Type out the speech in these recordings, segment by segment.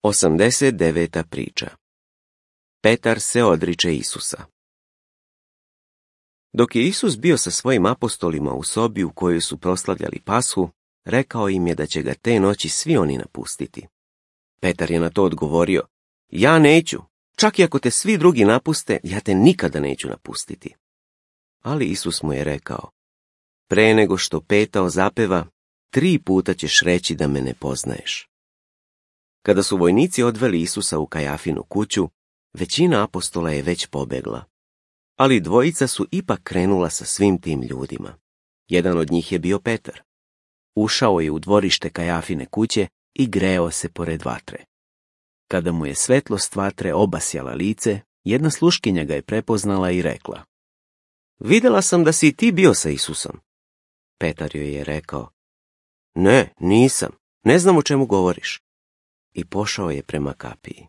89. priča. Petar se odriče Isusa. Dok je Isus bio sa svojim apostolima u sobi u kojoj su proslavljali Pashu, rekao im je da će ga te noći svi oni napustiti. Petar je na to odgovorio: ja neću, čak i ako te svi drugi napuste, ja te nikada neću napustiti. Ali Isus mu je rekao: pre nego što petao zapeva, 3 puta ćeš reći da me ne poznaješ. Kada su vojnici odveli Isusa u Kajafinu kuću, većina apostola je već pobegla. Ali 2 su ipak krenula sa svim tim ljudima. Jedan od njih je bio Petar. Ušao je u dvorište Kajafine kuće i greo se pored vatre. Kada mu je svetlost vatre obasjala lice, jedna sluškinja ga je prepoznala i rekla: vidjela sam da si i ti bio sa Isusom. Petar joj je rekao: ne, nisam, ne znam o čemu govoriš. I pošao je prema kapiji.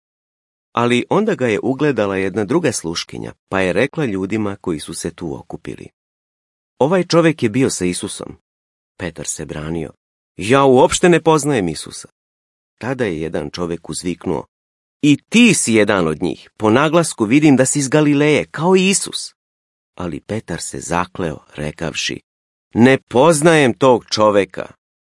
Ali onda ga je ugledala jedna druga sluškinja, pa je rekla ljudima koji su se tu okupili: ovaj čovjek je bio sa Isusom. Petar se branio: ja uopšte ne poznajem Isusa. Tada je jedan čovjek uzviknuo: i ti si jedan od njih, po naglasku vidim da si iz Galileje, kao i Isus. Ali Petar se zakleo, rekavši: ne poznajem tog čovjeka.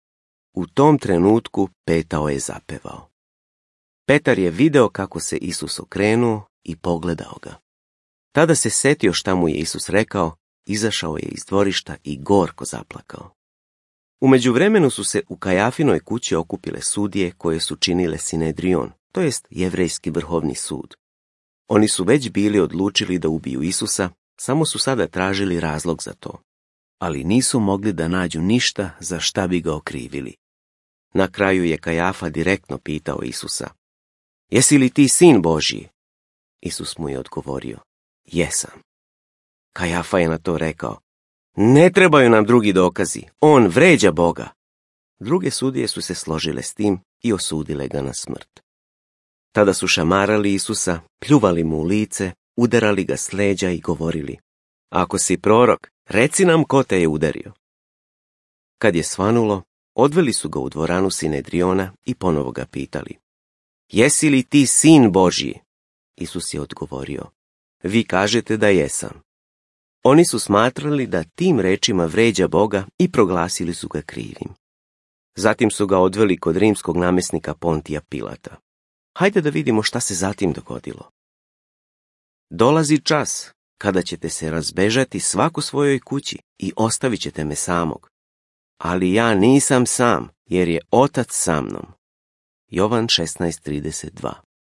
U tom trenutku petao je zapevao. Petar je video kako se Isus okrenuo i pogledao ga. Tada se setio šta mu je Isus rekao, izašao je iz dvorišta i gorko zaplakao. U međuvremenu su se u Kajafinoj kući okupile sudije koje su činile Sinedrion, to jest jevrejski vrhovni sud. Oni su već bili odlučili da ubiju Isusa, samo su sada tražili razlog za to. Ali nisu mogli da nađu ništa za šta bi ga okrivili. Na kraju je Kajafa direktno pitao Isusa: jesi li ti sin Božji? Isus mu je odgovorio: jesam. Kajafa je na to rekao: ne trebaju nam drugi dokazi, on vređa Boga. Druge sudije su se složile s tim i osudile ga na smrt. Tada su šamarali Isusa, pljuvali mu u lice, udarali ga s leđa i govorili: ako si prorok, reci nam ko te je udario. Kad je svanulo, odveli su ga u dvoranu Sinedriona i ponovo ga pitali: jesi li ti sin Božji? Isus je odgovorio: vi kažete da jesam. Oni su smatrali da tim rečima vređa Boga i proglasili su ga krivim. Zatim su ga odveli kod rimskog namjesnika Pontija Pilata. Hajde da vidimo šta se zatim dogodilo. Dolazi čas kada ćete se razbežati svako svojoj kući i ostavit ćete me samog. Ali ja nisam sam, jer je Otac sa mnom. Jovan 16:32.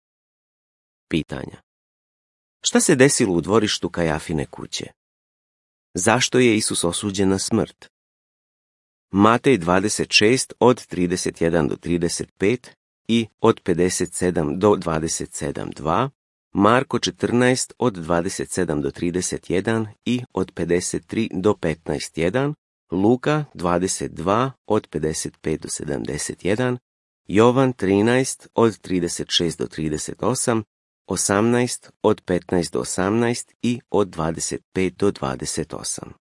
Pitanja. Šta se desilo u dvorištu Kajafine kuće? Zašto je Isus osuđen na smrt? Matej 26 od 31 do 35 i od 57 do 27:2, Marko 14 od 27 do 31 i od 53 do 15:1, Luka 22 od 55 do 71, Jovan 13 od 36 do 38, 18 od 15 do 18 i od 25 do 28.